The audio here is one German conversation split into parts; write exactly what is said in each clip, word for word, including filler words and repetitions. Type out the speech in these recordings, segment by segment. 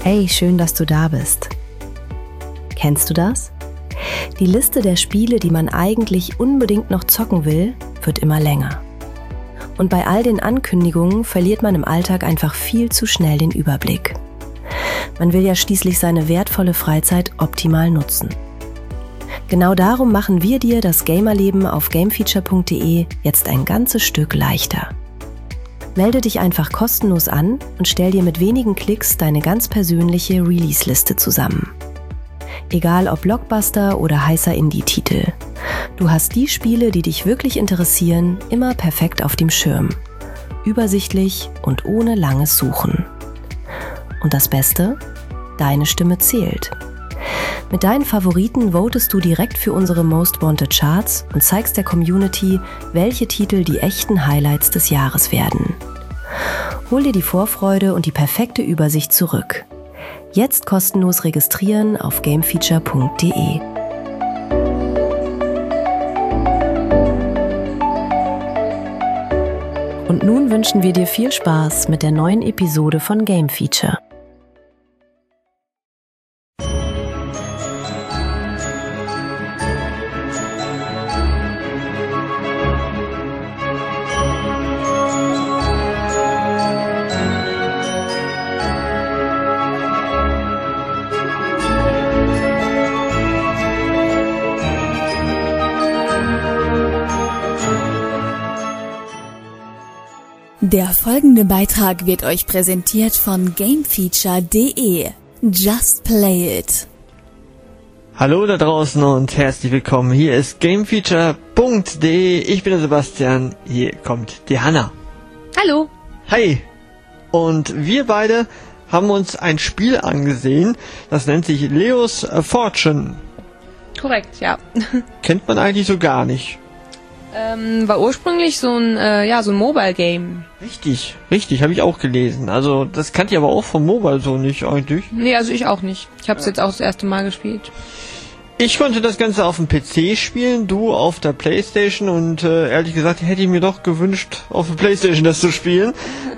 Hey, schön, dass du da bist. Kennst du das? Die Liste der Spiele, die man eigentlich unbedingt noch zocken will, wird immer länger. Und bei all den Ankündigungen verliert man im Alltag einfach viel zu schnell den Überblick. Man will ja schließlich seine wertvolle Freizeit optimal nutzen. Genau darum machen wir dir das Gamerleben auf gamefeature punkt de jetzt ein ganzes Stück leichter. Melde dich einfach kostenlos an und stell dir mit wenigen Klicks deine ganz persönliche Release-Liste zusammen. Egal ob Blockbuster oder heißer Indie-Titel. Du hast die Spiele, die dich wirklich interessieren, immer perfekt auf dem Schirm. Übersichtlich und ohne langes Suchen. Und das Beste? Deine Stimme zählt. Mit deinen Favoriten votest du direkt für unsere Most Wanted Charts und zeigst der Community, welche Titel die echten Highlights des Jahres werden. Hol dir die Vorfreude und die perfekte Übersicht zurück. Jetzt kostenlos registrieren auf gamefeature punkt de. Und nun wünschen wir dir viel Spaß mit der neuen Episode von Game Feature. Der folgende Beitrag wird euch präsentiert von gamefeature punkt de. Just play it. Hallo da draußen und herzlich willkommen. Hier ist gamefeature punkt de. Ich bin der Sebastian. Hier kommt die Hanna. Hallo. Hi. Und wir beide haben uns ein Spiel angesehen, das nennt sich Leo's Fortune. Korrekt, ja. Kennt man eigentlich so gar nicht. Ähm, war ursprünglich so ein, äh, ja, so ein Mobile-Game. Richtig, richtig, habe ich auch gelesen. Also das kannte ich aber auch vom Mobile so nicht eigentlich. Nee, also ich auch nicht. Ich habe es ja. jetzt auch das erste Mal gespielt. Ich konnte das Ganze auf dem P C spielen, du auf der Playstation und äh, ehrlich gesagt hätte ich mir doch gewünscht, auf der Playstation das zu spielen,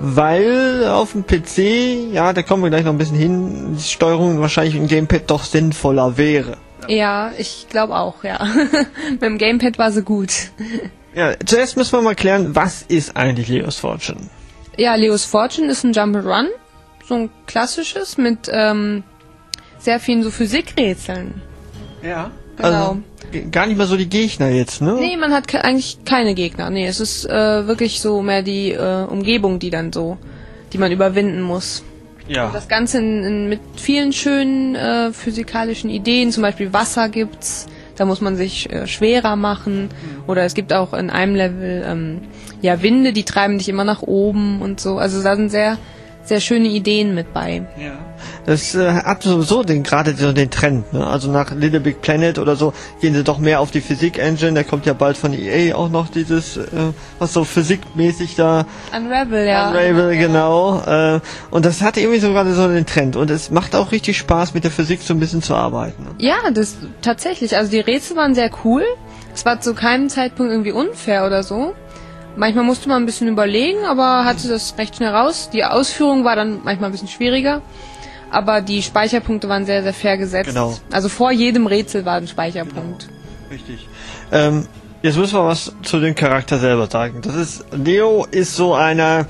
weil auf dem P C, ja, da kommen wir gleich noch ein bisschen hin, die Steuerung wahrscheinlich im Gamepad doch sinnvoller wäre. Ja, ich glaube auch, ja. Mit dem Gamepad war sie gut. Ja, zuerst müssen wir mal klären, was ist eigentlich Leo's Fortune? Ja, Leo's Fortune ist ein Jump'n'Run, so ein klassisches mit ähm, sehr vielen so Physikrätseln. Ja, genau. Also gar nicht mal so die Gegner jetzt, ne? Nee, man hat ke- eigentlich keine Gegner. Nee, es ist äh, wirklich so mehr die äh, Umgebung, die dann so, die man überwinden muss. Ja. Und das Ganze in, in, mit vielen schönen äh, physikalischen Ideen, zum Beispiel Wasser gibt's, da muss man sich äh, schwerer machen. Oder es gibt auch in einem Level ähm, ja Winde, die treiben dich immer nach oben und so. Also da sind sehr, sehr schöne Ideen mit bei. Ja. Das äh, hat sowieso den, gerade so den Trend, ne? Also nach Little Big Planet oder so gehen sie doch mehr auf die Physik-Engine. Da kommt ja bald von E A auch noch dieses, äh, was so physikmäßig da... Unravel, ja. Unravel, genau. Äh, und das hat irgendwie so gerade so den Trend. Und es macht auch richtig Spaß, mit der Physik so ein bisschen zu arbeiten. Ne? Ja, das tatsächlich. Also die Rätsel waren sehr cool. Es war zu keinem Zeitpunkt irgendwie unfair oder so. Manchmal musste man ein bisschen überlegen, aber hatte das recht schnell raus. Die Ausführung war dann manchmal ein bisschen schwieriger. Aber die Speicherpunkte waren sehr, sehr fair gesetzt. Genau. Also vor jedem Rätsel war ein Speicherpunkt. Genau. Richtig. Ähm, jetzt müssen wir was zu dem Charakter selber sagen. Das ist, Leo ist so einer,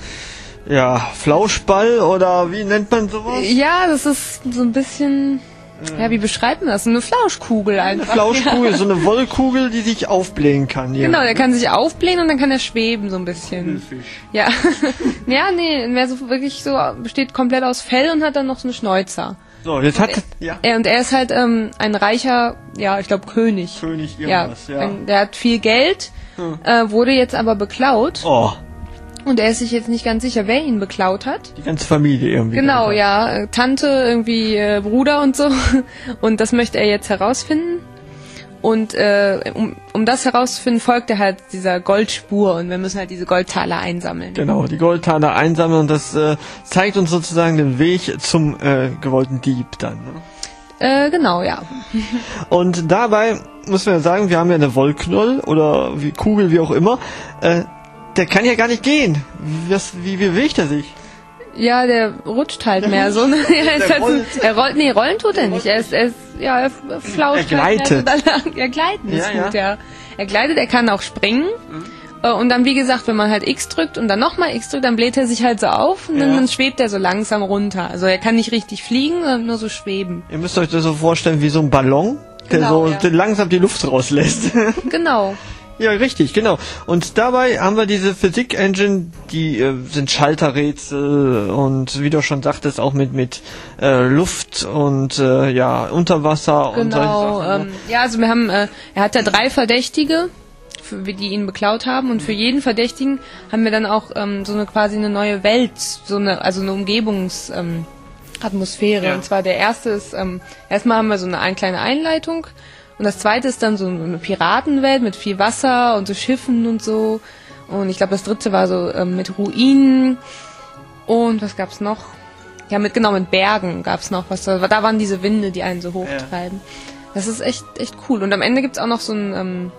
ja, Flauschball oder wie nennt man sowas? Ja, das ist so ein bisschen, ja, wie beschreibt man das? Eine Flauschkugel einfach. Eine Flauschkugel, ja. So eine Wollkugel, die sich aufblähen kann. Ja. Genau, der kann sich aufblähen und dann kann er schweben so ein bisschen. Fisch. Ja, ja, nee, mehr so wirklich so, besteht komplett aus Fell und hat dann noch so eine Schnäuzer. So, jetzt hat ja. Er, und er ist halt ähm, ein reicher, ja, ich glaube König. König irgendwas, ja. ja. Ein, der hat viel Geld, hm. äh, wurde jetzt aber beklaut. Oh. Und er ist sich jetzt nicht ganz sicher, wer ihn beklaut hat. Die ganze Familie irgendwie. Genau, ja. Tante, irgendwie äh, Bruder und so. Und das möchte er jetzt herausfinden. Und äh, um, um das herauszufinden, folgt er halt dieser Goldspur. Und wir müssen halt diese Goldtaler einsammeln. Genau, die Goldtaler einsammeln. Und das äh, zeigt uns sozusagen den Weg zum äh, gewollten Dieb dann. Ne? Äh, genau, ja. Und dabei müssen wir sagen, wir haben ja eine Wollknoll oder wie Kugel, wie auch immer. Äh, der kann ja gar nicht gehen. Was, wie bewegt er sich? Ja, der rutscht halt der mehr so. Ne? Er, ist halt rollt. So, er rollt, nee, rollen tut er nicht. Er ist, er ist ja, er flauscht. Er gleitet. Halt so er gleiten ist ja, gut, ja. ja. Er gleitet, er kann auch springen. Mhm. Und dann, wie gesagt, wenn man halt X drückt und dann nochmal X drückt, dann bläht er sich halt so auf und ja. dann, dann schwebt er so langsam runter. Also er kann nicht richtig fliegen, sondern nur so schweben. Ihr müsst euch das so vorstellen wie so ein Ballon, der genau, so ja. langsam die Luft rauslässt. Genau. Ja, richtig, genau. Und dabei haben wir diese Physik-Engine, die äh, sind Schalterrätsel und wie du schon sagtest, auch mit mit äh, Luft und äh, ja Unterwasser genau, und solche Sachen. Ähm, ja, also wir haben, äh, er hat ja drei Verdächtige, für, die ihn beklaut haben, und für jeden Verdächtigen haben wir dann auch ähm, so eine quasi eine neue Welt, so eine, also eine Umgebungs ähm, Atmosphäre. Ja. Und zwar der erste ist, ähm, erstmal haben wir so eine, eine kleine Einleitung. Und das zweite ist dann so eine Piratenwelt mit viel Wasser und so Schiffen und so. Und ich glaube, das dritte war so ähm, mit Ruinen. Und was gab's noch? Ja, mit genau mit Bergen gab's noch was. Da waren diese Winde, die einen so hochtreiben. Ja. Das ist echt echt cool. Und am Ende gibt's auch noch so ein ähm,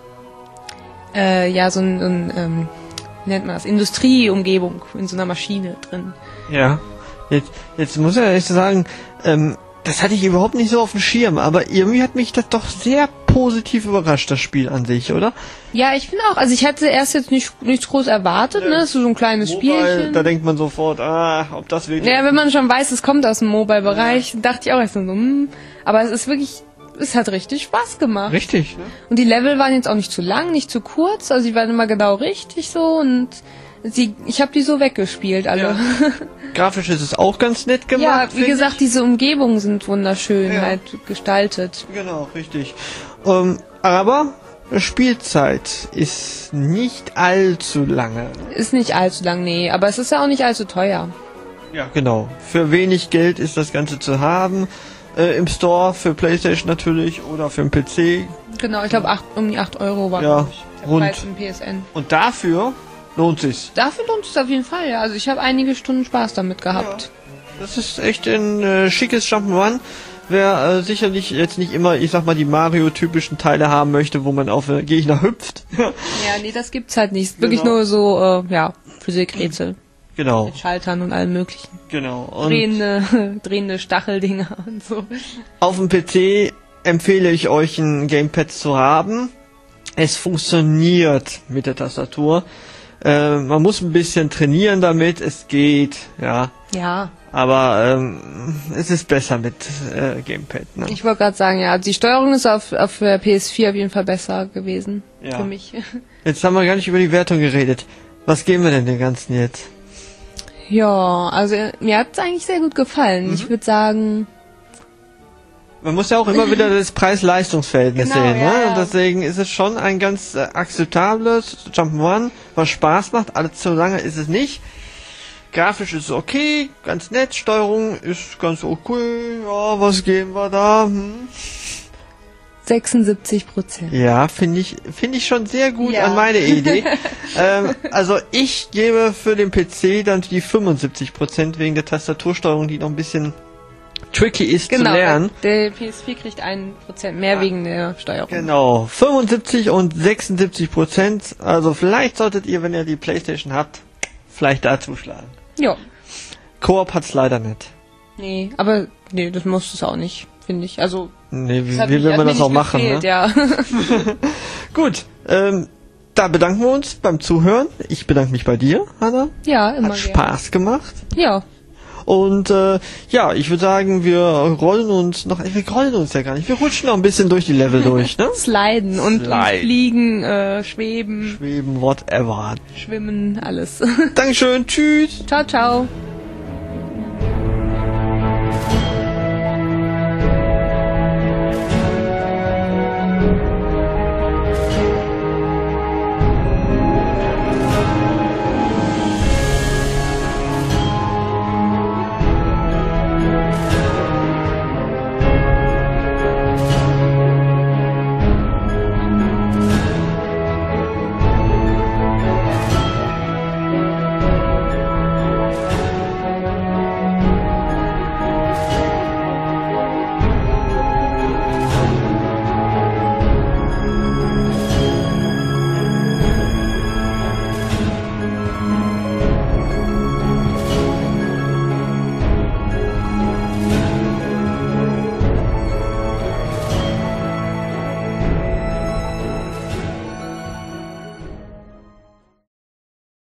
äh, ja so ein, ein ähm, wie nennt man das? Industrieumgebung in so einer Maschine drin. Ja. Jetzt jetzt muss ich ehrlich sagen, ähm, das hatte ich überhaupt nicht so auf dem Schirm, aber irgendwie hat mich das doch sehr positiv überrascht, das Spiel an sich, oder? Ja, ich finde auch, also ich hätte erst jetzt nicht nichts groß erwartet, ja. ne, so ein kleines Mobile, Spielchen. Da denkt man sofort, ah, ob das wirklich... Ja, wenn man schon weiß, es kommt aus dem Mobile-Bereich, ja. dachte ich auch erst so, hm, aber es ist wirklich, es hat richtig Spaß gemacht. Richtig, ne? Und die Level waren jetzt auch nicht zu lang, nicht zu kurz, also die waren immer genau richtig so und sie, ich habe die so weggespielt, alle. Ja. Grafisch ist es auch ganz nett gemacht. Ja, wie gesagt, ich. diese Umgebungen sind wunderschön ja. halt gestaltet. Genau, richtig. Ähm, aber Spielzeit ist nicht allzu lange. Ist nicht allzu lang, nee, aber es ist ja auch nicht allzu teuer. Ja, genau. Für wenig Geld ist das Ganze zu haben. Äh, Im Store für PlayStation natürlich oder für den P C. Genau, ich glaube um die acht Euro war ja, der rund. Preis im P S N. Und dafür lohnt sich's. Dafür lohnt es auf jeden Fall, ja. Also ich habe einige Stunden Spaß damit gehabt. Ja, das ist echt ein äh, schickes Jump'n'Run. Wer äh, sicherlich jetzt nicht immer, ich sag mal, die Mario-typischen Teile haben möchte, wo man auf äh, Gegner hüpft. Ja, nee, das gibt's halt nicht. Genau. Wirklich nur so, äh, ja, Physikrätsel. Genau. Mit Schaltern und allem möglichen. Genau. Und drehende, drehende Stacheldinger und so. Auf dem P C empfehle ich euch, ein Gamepad zu haben. Es funktioniert mit der Tastatur. Äh, man muss ein bisschen trainieren damit, es geht, ja. Ja. Aber ähm, es ist besser mit äh, Gamepad. Ne? Ich wollte gerade sagen, ja, die Steuerung ist auf, auf der P S vier auf jeden Fall besser gewesen. Ja. Für mich. Jetzt haben wir gar nicht über die Wertung geredet. Was geben wir denn dem Ganzen jetzt? Ja, also mir hat es eigentlich sehr gut gefallen. Mhm. Ich würde sagen... Man muss ja auch immer wieder das Preis-Leistungs-Verhältnis genau, sehen, ne? Ja, ja. Und deswegen ist es schon ein ganz äh, akzeptables Jump'n'Run, was Spaß macht. Alles zu lange ist es nicht. Grafisch ist es okay, ganz nett. Steuerung ist ganz okay. Ja, was geben wir da? Hm? sechsundsiebzig Prozent. Ja, finde ich, finde ich schon sehr gut ja. an meine Idee. ähm, also ich gebe für den P C dann die fünfundsiebzig Prozent wegen der Tastatursteuerung, die noch ein bisschen tricky ist genau, zu lernen. Der P S vier kriegt ein Prozent mehr ja. wegen der Steuerung. Genau, fünfundsiebzig und sechsundsiebzig Prozent. Also vielleicht solltet ihr, wenn ihr die PlayStation habt, vielleicht da zuschlagen. Ja. Koop hat's leider nicht. Nee, aber nee, das muss es auch nicht, finde ich. Also nee, wie, wie will man das auch machen? Gefehlt, ne? Ja. Gut, ähm, da bedanken wir uns beim Zuhören. Ich bedanke mich bei dir, Hanna. Ja, immer Hat Spaß gerne. gemacht. Ja. Und äh, ja, ich würde sagen, wir rollen uns noch, wir rollen uns ja gar nicht, wir rutschen noch ein bisschen durch die Level durch, ne? Sliden und, Slide. und fliegen, äh, schweben. Schweben, whatever. Schwimmen, alles. Dankeschön, tschüss. Ciao, ciao.